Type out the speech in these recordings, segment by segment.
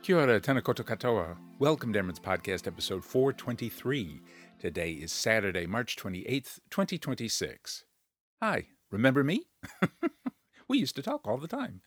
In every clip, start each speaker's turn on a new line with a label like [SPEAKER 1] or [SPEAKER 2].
[SPEAKER 1] Kia ora, tena koutou katoa. Welcome to Emran's Podcast, episode 423. Today is Saturday, March 28th, 2026. Hi, remember me? We used to talk all the time.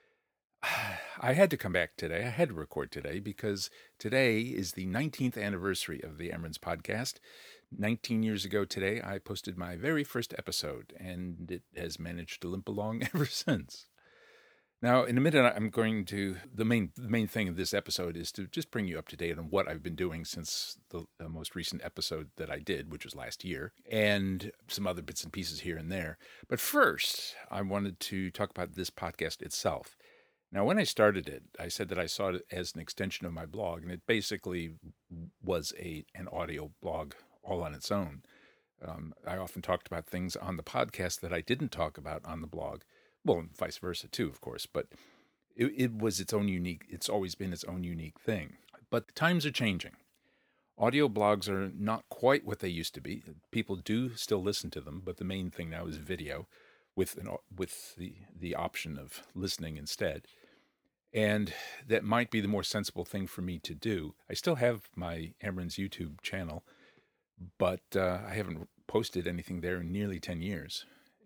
[SPEAKER 1] I had to come back today. I had to record today because today is the 19th anniversary of the Emran's Podcast. 19 years ago today, I posted my very first episode, and it has managed to limp along ever since. Now, in a minute, I'm going to, the main thing of this episode is to just bring you up to date on what I've been doing since the most recent episode that I did, which was last year, and some other bits and pieces here and there. But first, I wanted to talk about this podcast itself. Now, when I started it, I said that I saw it as an extension of my blog, and it basically was an audio blog all on its own. I often talked about things on the podcast that I didn't talk about on the blog. Well, and vice versa too, of course, but it was its own unique, it's always been its own unique thing. But the times are changing. Audio blogs are not quite what they used to be. People do still listen to them, but the main thing now is video with the option of listening instead. And that might be the more sensible thing for me to do. I still have my Emran's YouTube channel, but I haven't posted anything there in nearly 10 years.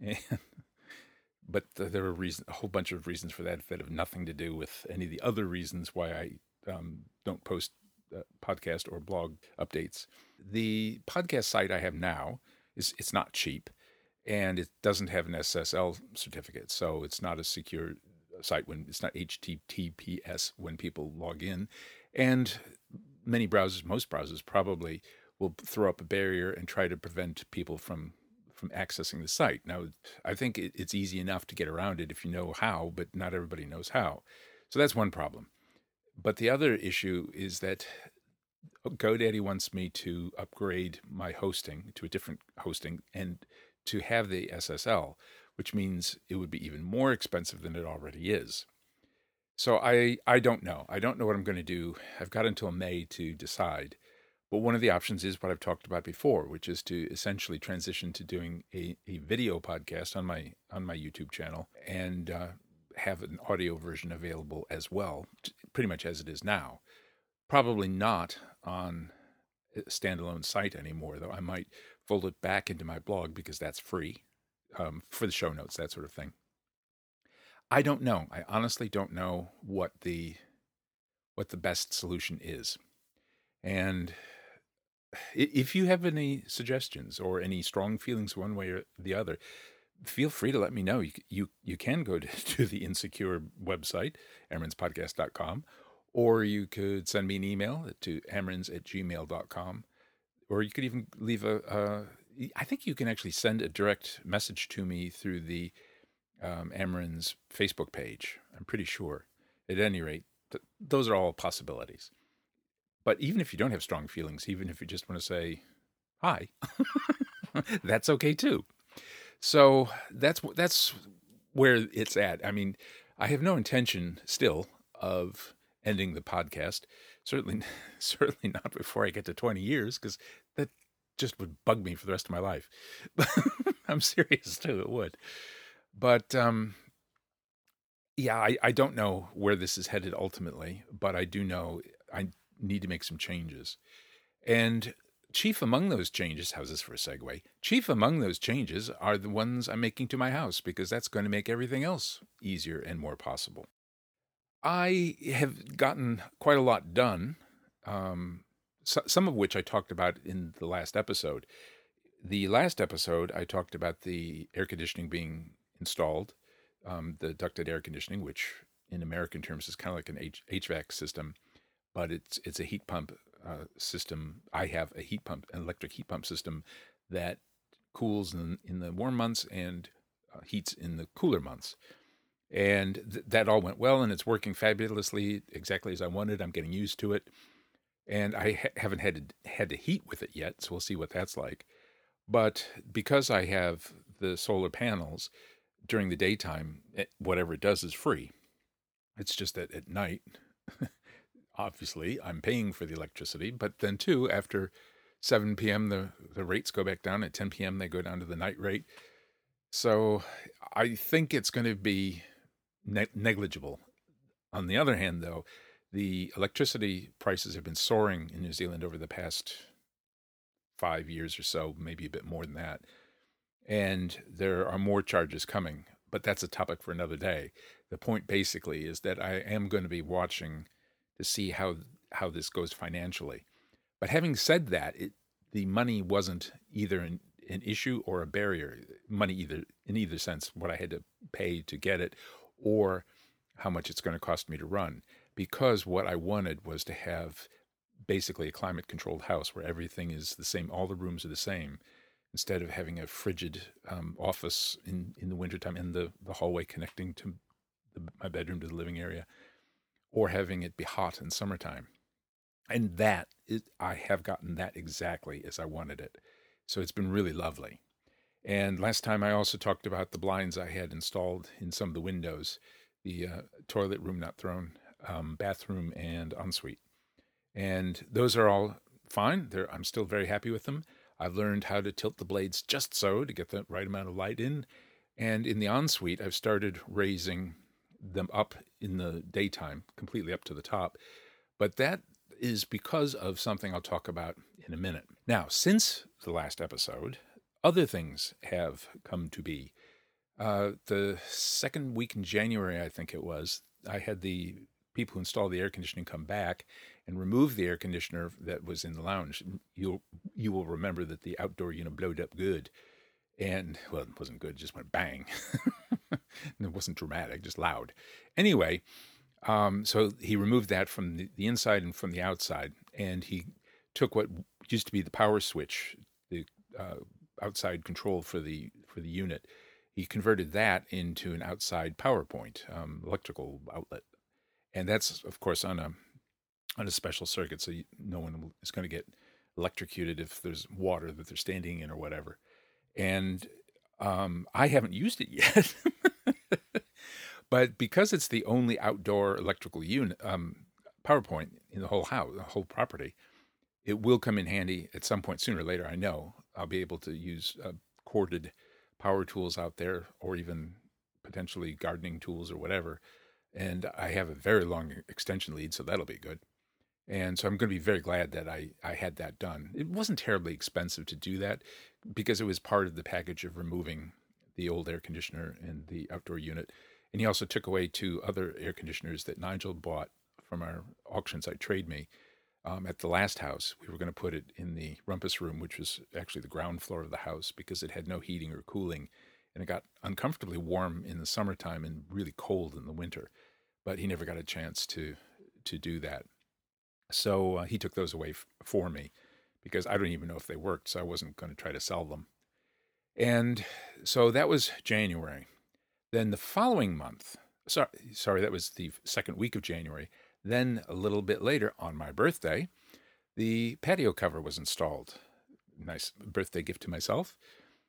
[SPEAKER 1] But there are a whole bunch of reasons for that have nothing to do with any of the other reasons why I don't post podcast or blog updates. The podcast site I have now it's not cheap, and it doesn't have an SSL certificate, so it's not a secure site when it's not HTTPS when people log in. And most browsers probably will throw up a barrier and try to prevent people from accessing the site. Now, I think it's easy enough to get around it if you know how, but not everybody knows how. So that's one problem. But the other issue is that GoDaddy wants me to upgrade my hosting to a different hosting and to have the SSL, which means it would be even more expensive than it already is. So I don't know. I don't know what I'm going to do. I've got until May to decide. But one of the options is what I've talked about before, which is to essentially transition to doing a video podcast on my YouTube channel and have an audio version available as well, pretty much as it is now. Probably not on a standalone site anymore, though. I might fold it back into my blog because that's free for the show notes, that sort of thing. I don't know. I honestly don't know what the best solution is. And if you have any suggestions or any strong feelings one way or the other, feel free to let me know. You can go to the Insecure website, emranspodcast.com, or you could send me an email to emrans@gmail.com, or you could even leave I think you can actually send a direct message to me through the Emran's Facebook page. I'm pretty sure. At any rate, those are all possibilities. But even if you don't have strong feelings, even if you just want to say hi, that's okay too. So that's where it's at. I mean, I have no intention still of ending the podcast. Certainly not before I get to 20 years, because that just would bug me for the rest of my life. I'm serious too, it would. But yeah, I don't know where this is headed ultimately, but I do know I need to make some changes. And chief among those changes, how's this for a segue? Chief among those changes are the ones I'm making to my house, because that's going to make everything else easier and more possible. I have gotten quite a lot done, some of which I talked about in the last episode. The last episode, I talked about the air conditioning being installed, the ducted air conditioning, which in American terms is kind of like an HVAC system, but it's a heat pump system. I have an electric heat pump system that cools in the warm months and heats in the cooler months. And that all went well, and it's working fabulously, exactly as I wanted. I'm getting used to it, and I haven't had to heat with it yet, so we'll see what that's like. But because I have the solar panels, during the daytime, whatever it does is free. It's just that at night, obviously, I'm paying for the electricity, but then too, after 7 p.m., the rates go back down. At 10 p.m., they go down to the night rate. So I think it's going to be negligible. On the other hand, though, the electricity prices have been soaring in New Zealand over the past 5 years or so, maybe a bit more than that. And there are more charges coming, but that's a topic for another day. The point basically is that I am going to be watching to see how this goes financially. But having said that, the money wasn't either an issue or a barrier. Money either in either sense, what I had to pay to get it, or how much it's going to cost me to run. Because what I wanted was to have basically a climate-controlled house where everything is the same, all the rooms are the same, instead of having a frigid office in the wintertime and the hallway connecting to my bedroom to the living area, or having it be hot in summertime. And I have gotten that exactly as I wanted it. So it's been really lovely. And last time I also talked about the blinds I had installed in some of the windows, the toilet room not thrown, bathroom, and ensuite. And those are all fine. I'm still very happy with them. I've learned how to tilt the blades just so to get the right amount of light in. And in the ensuite, I've started raising them up in the daytime, completely up to the top. But that is because of something I'll talk about in a minute. Now, since the last episode, other things have come to be. The second week in January, I think it was, I had the people who installed the air conditioning come back and remove the air conditioner that was in the lounge. You will remember that the outdoor unit blowed up good. And, well, it wasn't good, it just went bang. And it wasn't dramatic, just loud. Anyway, so he removed that from the inside and from the outside, and he took what used to be the power switch, the outside control for the unit. He converted that into an outside power point, electrical outlet, and that's of course on a special circuit, so no one is going to get electrocuted if there's water that they're standing in or whatever. And I haven't used it yet. But because it's the only outdoor electrical unit, power point in the whole house, the whole property, it will come in handy at some point sooner or later. I know I'll be able to use corded power tools out there, or even potentially gardening tools or whatever. And I have a very long extension lead, so that'll be good. And so I'm going to be very glad that I had that done. It wasn't terribly expensive to do that because it was part of the package of removing the old air conditioner and the outdoor unit. And he also took away 2 other air conditioners that Nigel bought from our auction site Trade Me at the last house. We were going to put it in the rumpus room, which was actually the ground floor of the house, because it had no heating or cooling. And it got uncomfortably warm in the summertime and really cold in the winter. But he never got a chance to do that. So he took those away for me because I don't even know if they worked, so I wasn't going to try to sell them. And so that was January. Then the following month, sorry, that was the second week of January. Then a little bit later, on my birthday, the patio cover was installed. Nice birthday gift to myself.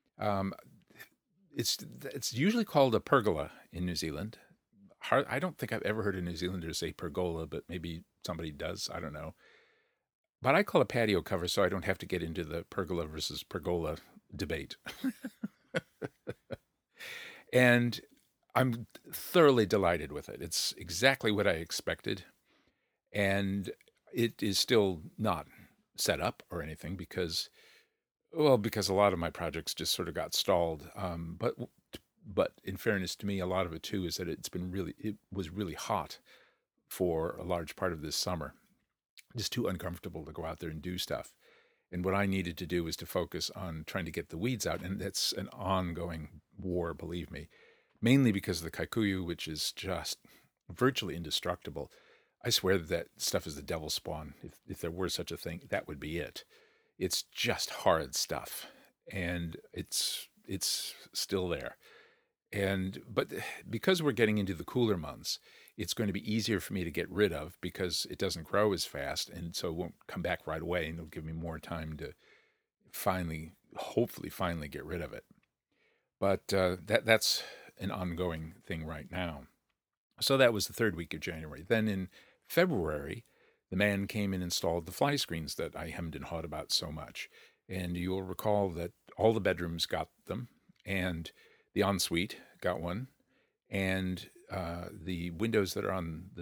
[SPEAKER 1] It's usually called a pergola in New Zealand. I don't think I've ever heard a New Zealander say pergola, but maybe somebody does. I don't know. But I call it patio cover so I don't have to get into the pergola versus pergola debate. And I'm thoroughly delighted with it. It's exactly what I expected. And it is still not set up or anything because a lot of my projects just sort of got stalled. But in fairness to me, a lot of it too is that it was really hot for a large part of this summer. Just too uncomfortable to go out there and do stuff. And what I needed to do was to focus on trying to get the weeds out. And that's an ongoing war, believe me, mainly because of the kikuyu, which is just virtually indestructible. I swear that stuff is the devil's spawn. If there were such a thing, that would be it. It's just horrid stuff. And it's still there. But because we're getting into the cooler months, it's going to be easier for me to get rid of because it doesn't grow as fast, and so it won't come back right away, and it'll give me more time to hopefully finally get rid of it. But that's an ongoing thing right now. So that was the third week of January. Then in February, the man came and installed the fly screens that I hemmed and hawed about so much. And you'll recall that all the bedrooms got them, and the ensuite got one, and the windows that are on the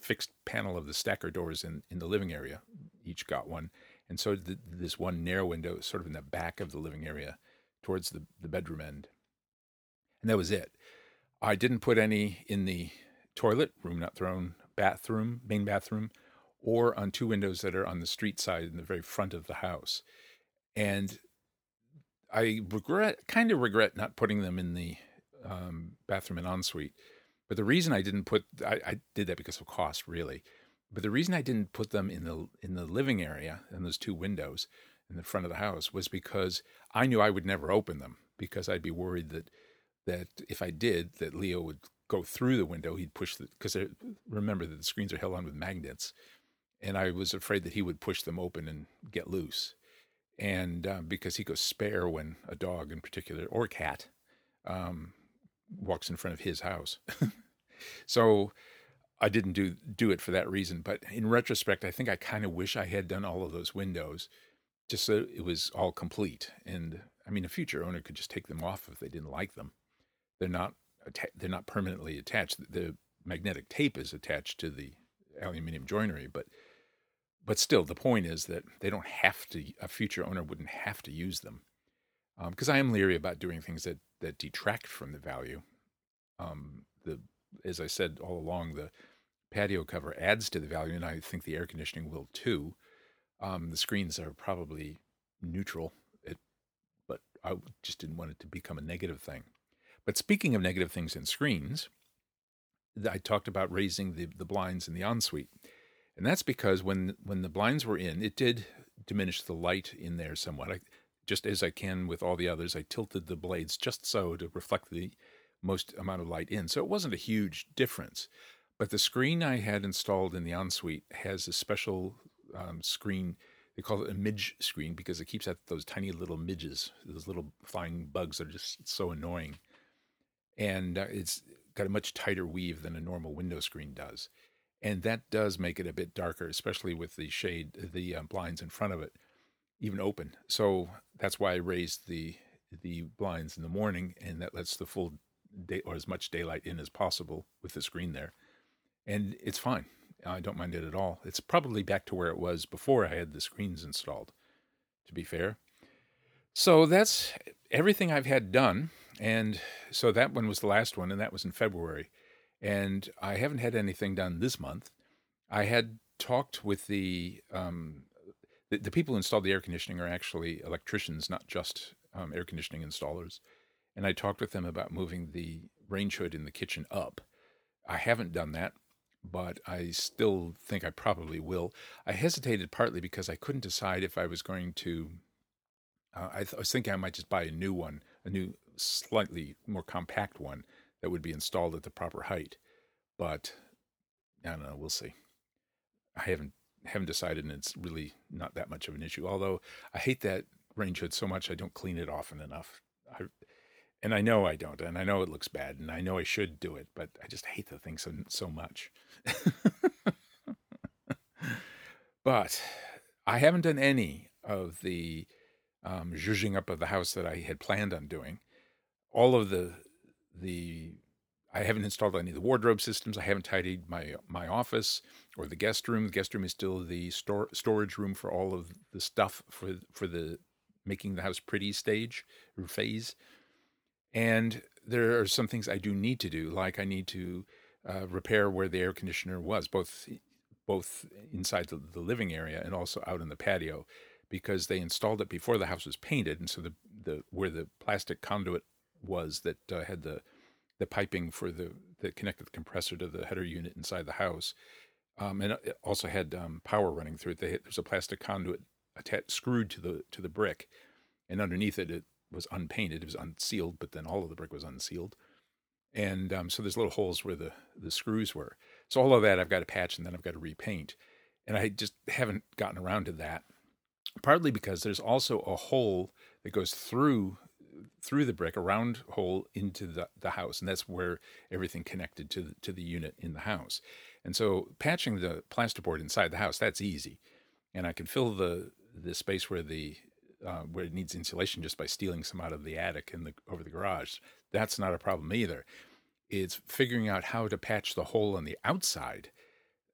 [SPEAKER 1] fixed panel of the stacker doors in the living area. Each got one. And so did this one narrow window sort of in the back of the living area towards the bedroom end. And that was it. I didn't put any in the toilet, room not thrown, bathroom, main bathroom, or on two windows that are on the street side in the very front of the house. And I kind of regret not putting them in the bathroom and ensuite. But the reason I didn't I did that because of cost, really. But the reason I didn't put them in the living area and those two windows in the front of the house was because I knew I would never open them, because I'd be worried that if I did, that Leo would go through the window. He'd push because remember that the screens are held on with magnets, and I was afraid that he would push them open and get loose. And because he goes spare when a dog in particular, or a cat, walks in front of his house. So I didn't do it for that reason. But in retrospect, I think I kind of wish I had done all of those windows just so it was all complete. And I mean, a future owner could just take them off if they didn't like them. They're not permanently attached. The magnetic tape is attached to the aluminum joinery, but still, the point is that they don't have to. A future owner wouldn't have to use them, because I am leery about doing things that detract from the value. As I said all along, the patio cover adds to the value, and I think the air conditioning will too. The screens are probably neutral, but I just didn't want it to become a negative thing. But speaking of negative things in screens, I talked about raising the blinds in the ensuite. And that's because when the blinds were in, it did diminish the light in there somewhat. Just as I can with all the others, I tilted the blades just so to reflect the most amount of light in. So it wasn't a huge difference. But the screen I had installed in the ensuite has a special screen. They call it a midge screen because it keeps out those tiny little midges, those little flying bugs that are just so annoying. And it's got a much tighter weave than a normal window screen does. And that does make it a bit darker, especially with the blinds in front of it, even open. So that's why I raised the blinds in the morning, and that lets the full day or as much daylight in as possible with the screen there. And it's fine. I don't mind it at all. It's probably back to where it was before I had the screens installed, to be fair. So that's everything I've had done. And so that one was the last one, and that was in February. And I haven't had anything done this month. I had talked with the people who installed the air conditioning are actually electricians, not just air conditioning installers. And I talked with them about moving the range hood in the kitchen up. I haven't done that, but I still think I probably will. I hesitated partly because I couldn't decide if I was going to. I was thinking I might just buy a new one, a new, slightly more compact one that would be installed at the proper height. But I don't know. We'll see. I haven't decided, and it's really not that much of an issue. Although I hate that range hood so much, I don't clean it often enough. And I know I don't, and I know it looks bad, and I know I should do it, but I just hate the thing so much. But I haven't done any of the zhuzhing up of the house that I had planned on doing. All of I haven't installed any of the wardrobe systems. I haven't tidied my office or the guest room. The guest room is still the storage room for all of the stuff for the making the house pretty stage or phase. And there are some things I do need to do, like I need to repair where the air conditioner was, both inside the living area and also out in the patio, because they installed it before the house was painted, and so the where the plastic conduit was that had the piping for that connected the compressor to the header unit inside the house, and it also had power running through it. There's a plastic conduit screwed to the brick, and underneath it was unpainted. It was unsealed, but then all of the brick was unsealed, and so there's little holes where the screws were. So all of that I've got to patch, and then I've got to repaint, and I just haven't gotten around to that. Partly because there's also a hole that goes through the brick, a round hole into the house, and that's where everything connected to the unit in the house. And so patching the plasterboard inside the house, that's easy, and I can fill the space where it needs insulation just by stealing some out of the attic and over the garage. That's not a problem either. It's figuring out how to patch the hole on the outside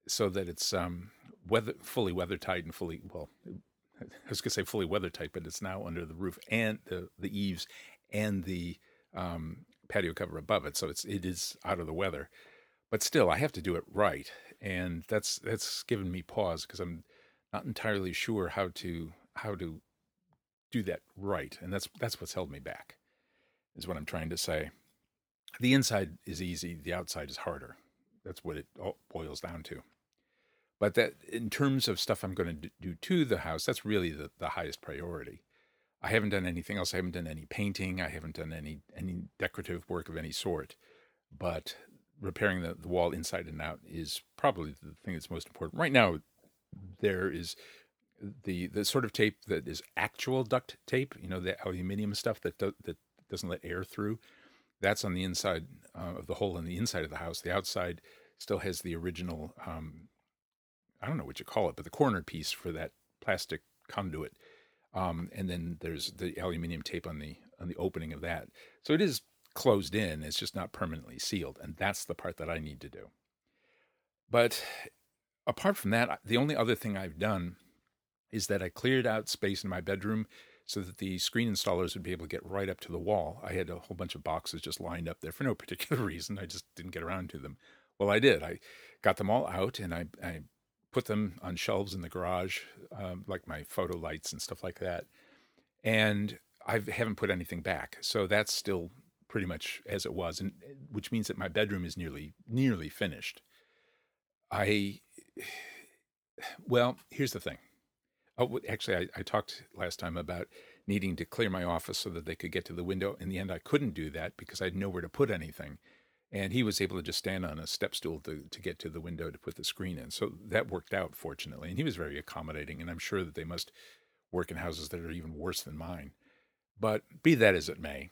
[SPEAKER 1] so that it's fully weather tight and fully, well, I was going to say fully weather tight, but it's now under the roof and the eaves and the patio cover above it, so it is out of the weather. But still, I have to do it right, and that's given me pause because I'm not entirely sure how to do that right, and that's what's held me back. Is what I'm trying to say. The inside is easy, the outside is harder. That's what it all boils down to. But that, in terms of stuff I'm going to do to the house, that's really the highest priority. I haven't done anything else. I haven't done any painting. I haven't done any decorative work of any sort. But repairing the wall inside and out is probably the thing that's most important. Right now, there is the sort of tape that is actual duct tape, the aluminum stuff that doesn't let air through. That's on the inside of the hole in the inside of the house. The outside still has the original, I don't know what you call it, but the corner piece for that plastic conduit. And then there's the aluminum tape on the opening of that. So it is closed in. It's just not permanently sealed. And that's the part that I need to do. But apart from that, the only other thing I've done is that I cleared out space in my bedroom so that the screen installers would be able to get right up to the wall. I had a whole bunch of boxes just lined up there for no particular reason. I just didn't get around to them. Well, I did. I got them all out, and I put them on shelves in the garage, like my photo lights and stuff like that. And I haven't put anything back. So that's still pretty much as it was, and which means that my bedroom is nearly finished. Well, here's the thing. Oh, actually, I talked last time about needing to clear my office so that they could get to the window. In the end, I couldn't do that because I had nowhere to put anything. And he was able to just stand on a step stool to get to the window to put the screen in. So that worked out, fortunately. And he was very accommodating. And I'm sure that they must work in houses that are even worse than mine. But be that as it may,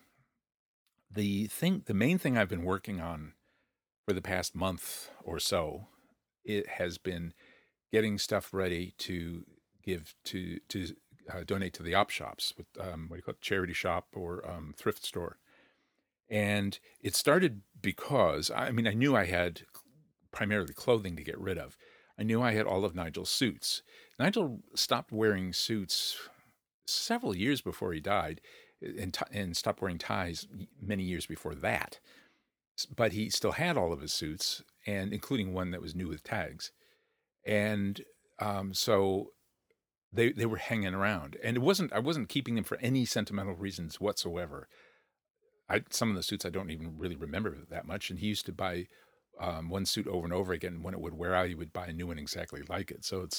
[SPEAKER 1] the main thing I've been working on for the past month or so, it has been getting stuff ready to give to donate to the op shops with what do you call it, charity shop or thrift store. And it started because I knew I had primarily clothing to get rid of. I knew I had all of Nigel's suits. Nigel stopped wearing suits several years before he died, and stopped wearing ties many years before that. But he still had all of his suits, and including one that was new with tags. And so they were hanging around, and I wasn't keeping them for any sentimental reasons whatsoever. Some of the suits I don't even really remember that much, and he used to buy one suit over and over again. When it would wear out, he would buy a new one exactly like it. So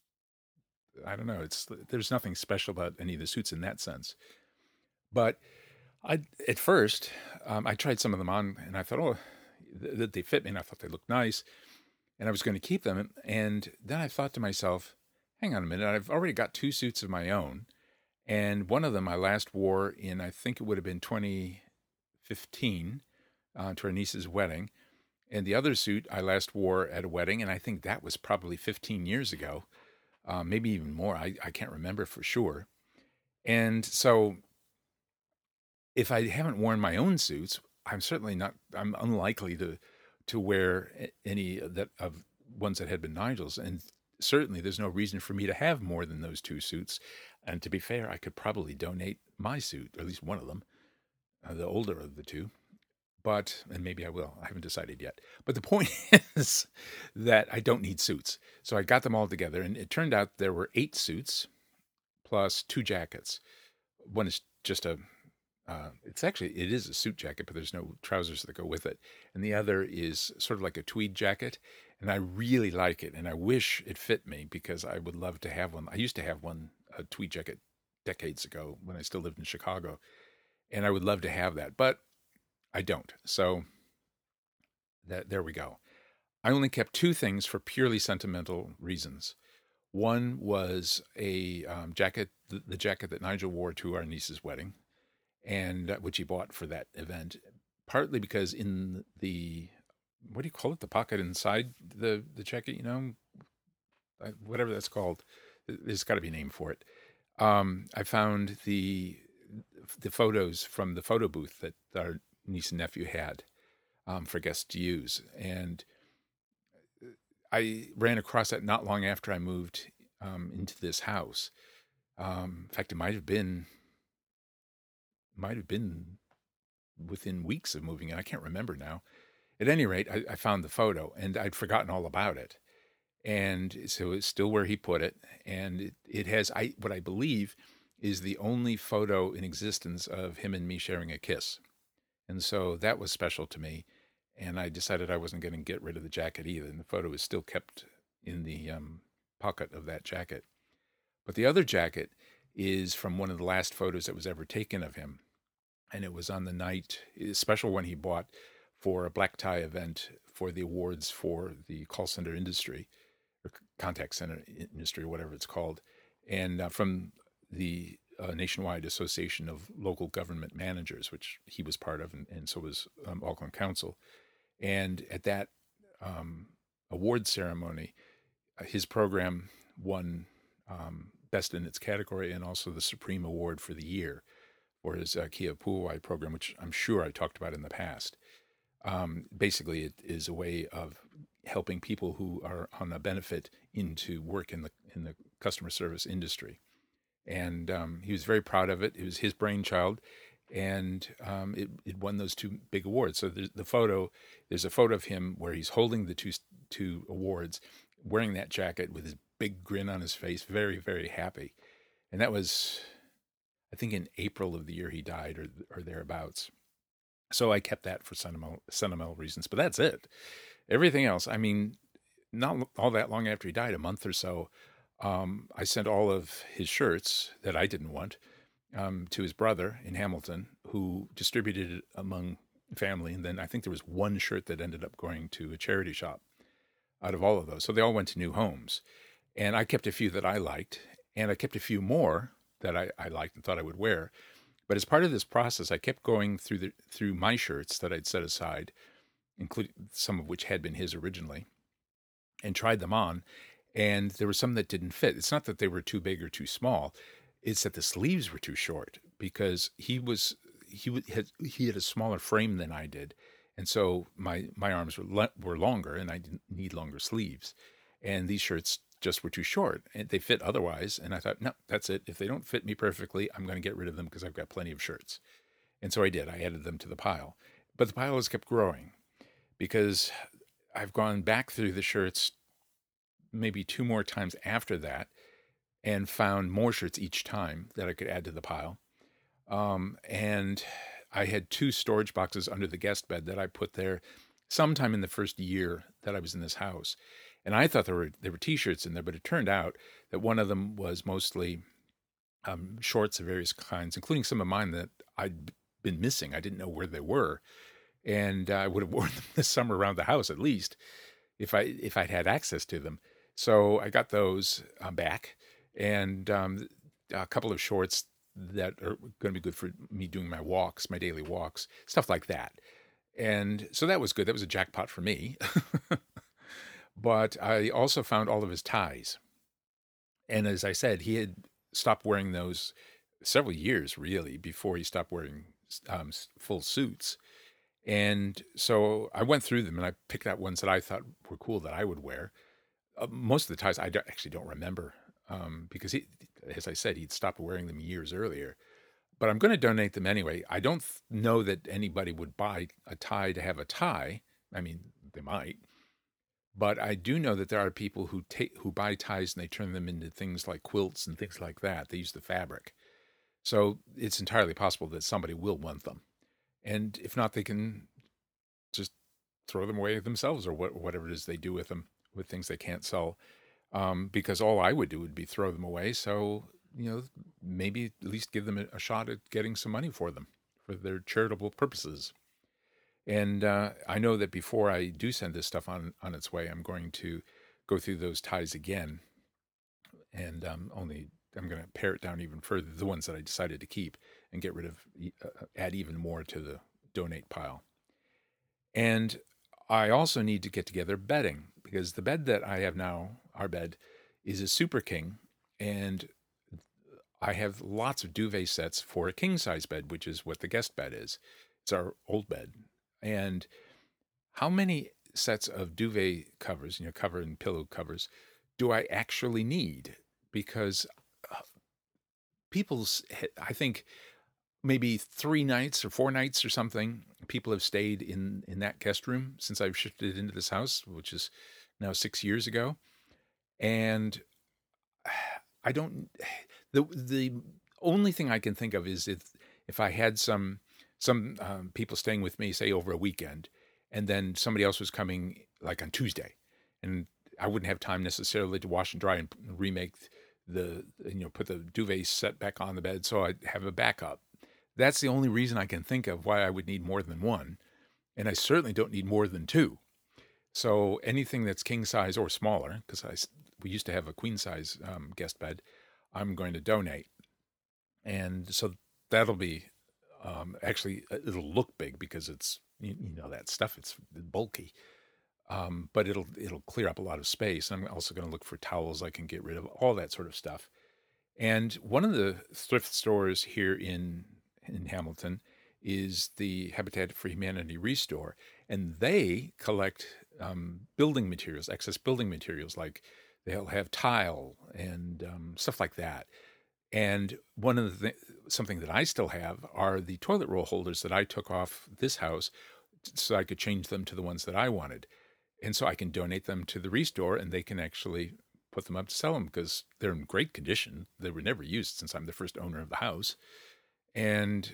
[SPEAKER 1] I don't know, there's nothing special about any of the suits in that sense. But at first I tried some of them on, and I thought, oh, that they fit me, and I thought they looked nice, and I was going to keep them. And then I thought to myself, hang on a minute, I've already got two suits of my own, and one of them I last wore in, I think it would have been 2015, to our niece's wedding, and the other suit I last wore at a wedding, and I think that was probably 15 years ago, maybe even more. I can't remember for sure. And so if I haven't worn my own suits, I'm unlikely to wear any of ones that had been Nigel's. And certainly there's no reason for me to have more than those two suits. And to be fair, I could probably donate my suit, or at least one of them, the older of the two. And maybe I will. I haven't decided yet. But the point is that I don't need suits. So I got them all together, and it turned out there were 8 suits plus 2 jackets. One is just it is a suit jacket, but there's no trousers that go with it. And the other is sort of like a tweed jacket. And I really like it. And I wish it fit me because I would love to have one. I used to have a tweed jacket decades ago when I still lived in Chicago. And I would love to have that, but I don't. So there we go. I only kept 2 things for purely sentimental reasons. One was a jacket, the jacket that Nigel wore to our niece's wedding, and which he bought for that event, partly because in the, what do you call it, the pocket inside the jacket, whatever that's called, there's got to be a name for it. I found the photos from the photo booth that our niece and nephew had for guests to use, and I ran across that not long after I moved into this house. In fact, it might have been within weeks of moving in. I can't remember now. At any rate, I found the photo and I'd forgotten all about it. And so it's still where he put it. And it has what I believe is the only photo in existence of him and me sharing a kiss. And so that was special to me. And I decided I wasn't going to get rid of the jacket either. And the photo is still kept in the pocket of that jacket. But the other jacket is from one of the last photos that was ever taken of him. And it was on the night, a special one he bought for a black tie event for the awards for the call center industry or contact center industry, or whatever it's called. And from the Nationwide Association of Local Government Managers, which he was part of, and so was Auckland Council. And at that award ceremony, his program won best in its category and also the Supreme Award for the year for his Kia Pu'uai program, which I'm sure I talked about in the past. Basically, it is a way of helping people who are on a benefit into work in the customer service industry. And he was very proud of it. It was his brainchild, and it won those two big awards. So there's a photo of him where he's holding the two awards, wearing that jacket with his big grin on his face, very, very happy. And that was, I think, in April of the year he died, or thereabouts. So I kept that for sentimental reasons, but that's it. Everything else, I mean, not all that long after he died, a month or so, I sent all of his shirts that I didn't want to his brother in Hamilton, who distributed it among family. And then I think there was one shirt that ended up going to a charity shop out of all of those. So they all went to new homes. And I kept a few that I liked, and I kept a few more that I liked and thought I would wear. But as part of this process, I kept going through my shirts that I'd set aside, including some of which had been his originally, and tried them on. And there were some that didn't fit. It's not that they were too big or too small. It's that the sleeves were too short because he had a smaller frame than I did. And so my arms were longer and I didn't need longer sleeves. And these shirts just were too short and they fit otherwise. And I thought, no, that's it. If they don't fit me perfectly, I'm going to get rid of them because I've got plenty of shirts. And so I did. I added them to the pile. But the pile has kept growing because I've gone back through the shirts maybe 2 more times after that and found more shirts each time that I could add to the pile. And I had 2 storage boxes under the guest bed that I put there sometime in the first year that I was in this house. And I thought there were T-shirts in there, but it turned out that one of them was mostly shorts of various kinds, including some of mine that I'd been missing. I didn't know where they were. And I would have worn them this summer around the house at least if I'd had access to them. So I got those back, and a couple of shorts that are going to be good for me doing my walks, my daily walks, stuff like that. And so that was good. That was a jackpot for me. But I also found all of his ties. And as I said, he had stopped wearing those several years, really, before he stopped wearing full suits. And so I went through them and I picked out ones that I thought were cool that I would wear. Most of the ties I actually don't remember because he, as I said, he'd stopped wearing them years earlier. But I'm going to donate them anyway. I don't know that anybody would buy a tie to have a tie. I mean, they might. But I do know that there are people who buy ties and they turn them into things like quilts and things like that. They use the fabric. So it's entirely possible that somebody will want them. And if not, they can just throw them away themselves or whatever it is they do with them, with things they can't sell. Because all I would do would be throw them away. So, maybe at least give them a shot at getting some money for them, for their charitable purposes. And I know that before I do send this stuff on its way, I'm going to go through those ties again. And I'm going to pare it down even further, the ones that I decided to keep, and get rid of, add even more to the donate pile. And I also need to get together bedding, because the bed that I have now, our bed, is a Super King. And I have lots of duvet sets for a king-size bed, which is what the guest bed is. It's our old bed. And how many sets of duvet covers, cover and pillow covers, do I actually need? Because I think maybe 3 nights or 4 nights or something, people have stayed in that guest room since I've shifted into this house, which is now 6 years ago. And I don't, the only thing I can think of is if I had some people staying with me, say over a weekend, and then somebody else was coming like on Tuesday, and I wouldn't have time necessarily to wash and dry and remake put the duvet set back on the bed, so I'd have a backup. That's the only reason I can think of why I would need more than one, and I certainly don't need more than two. So anything that's king size or smaller, because we used to have a queen size guest bed, I'm going to donate, and so that'll be actually it'll look big because it's that stuff, it's bulky, but it'll clear up a lot of space. And I'm also going to look for towels I can get rid of, all that sort of stuff. And one of the thrift stores here in Hamilton is the Habitat for Humanity Restore, and they collect building materials, excess building materials, like they'll have tile and stuff like that. And one of something that I still have are the toilet roll holders that I took off this house so I could change them to the ones that I wanted. And so I can donate them to the Restore, and they can actually put them up to sell them because they're in great condition. They were never used since I'm the first owner of the house. And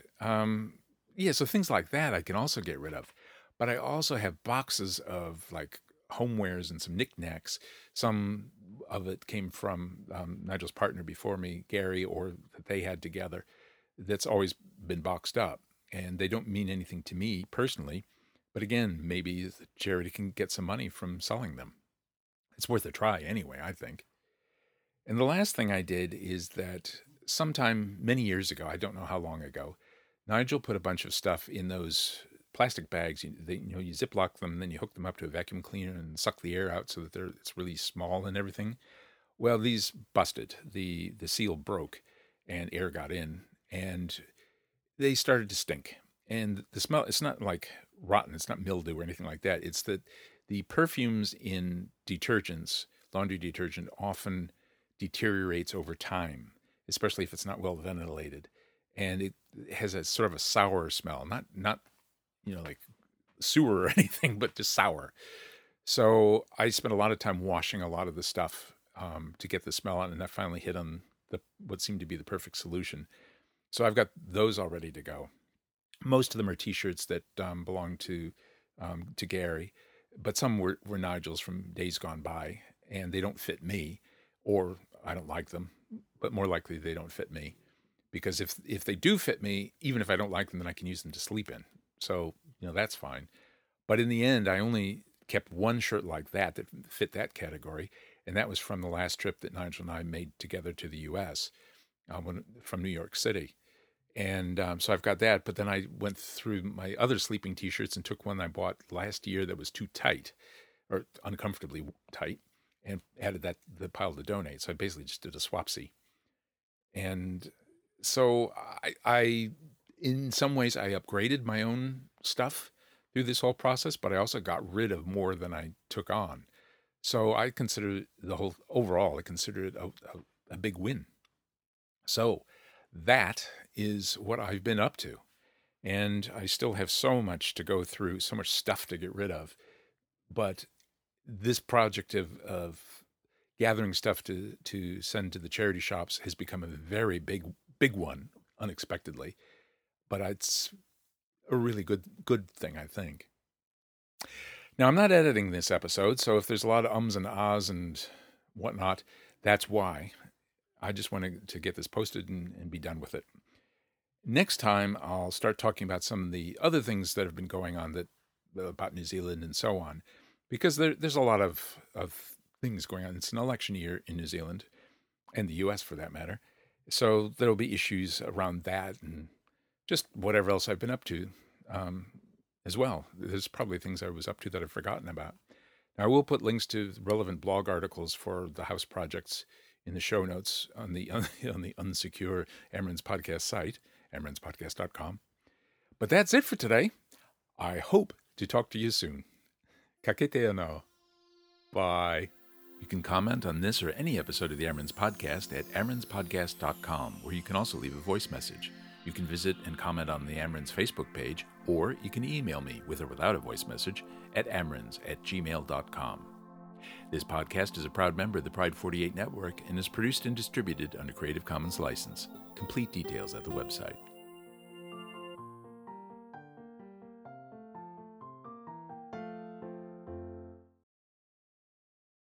[SPEAKER 1] so things like that I can also get rid of. But I also have boxes of like homewares and some knickknacks. Some of it came from Nigel's partner before me, Gary, or that they had together, that's always been boxed up. And they don't mean anything to me personally. But again, maybe the charity can get some money from selling them. It's worth a try anyway, I think. And the last thing I did is that sometime many years ago, I don't know how long ago, Nigel put a bunch of stuff in those plastic bags. You Ziploc them, and then you hook them up to a vacuum cleaner and suck the air out so that it's really small and everything. Well, these busted. The seal broke, and air got in, and they started to stink. And the smell, it's not like rotten, it's not mildew or anything like that. It's that the perfumes in detergents, laundry detergent, often deteriorates over time, especially if it's not well ventilated. And it has a sort of a sour smell, not like sewer or anything, but just sour. So I spent a lot of time washing a lot of the stuff to get the smell out, and I finally hit on what seemed to be the perfect solution. So I've got those all ready to go. Most of them are T-shirts that belong to Gary, but some were Nigel's from days gone by, and they don't fit me, or I don't like them, but more likely they don't fit me. Because if they do fit me, even if I don't like them, then I can use them to sleep in. So, that's fine. But in the end, I only kept one shirt like that fit that category, and that was from the last trip that Nigel and I made together to the U.S. From New York City. And so I've got that, but then I went through my other sleeping T-shirts and took one I bought last year that was too tight, or uncomfortably tight, and added that to the pile to donate. So I basically just did a swapsy. And so I in some ways, I upgraded my own stuff through this whole process, but I also got rid of more than I took on. So I consider I consider it a big win. So that is what I've been up to. And I still have so much to go through, so much stuff to get rid of. But this project of gathering stuff to send to the charity shops has become a very big one, unexpectedly. But it's a really good thing, I think. Now, I'm not editing this episode, so if there's a lot of ums and ahs and whatnot, that's why. I just wanted to get this posted and be done with it. Next time, I'll start talking about some of the other things that have been going on about New Zealand and so on, because there's a lot of things going on. It's an election year in New Zealand, and the U.S. for that matter. So there'll be issues around that and just whatever else I've been up to as well. There's probably things I was up to that I've forgotten about. Now, I will put links to relevant blog articles for the house projects in the show notes on the unsecure Amron's Podcast site, amronspodcast.com. But that's it for today. I hope to talk to you soon. Kakete no. Bye. You can comment on this or any episode of the Amrins Podcast at amrinspodcast.com, where you can also leave a voice message. You can visit and comment on the Amrins Facebook page, or you can email me, with or without a voice message, at amrins@gmail.com. This podcast is a proud member of the Pride 48 Network and is produced and distributed under Creative Commons license. Complete details at the website.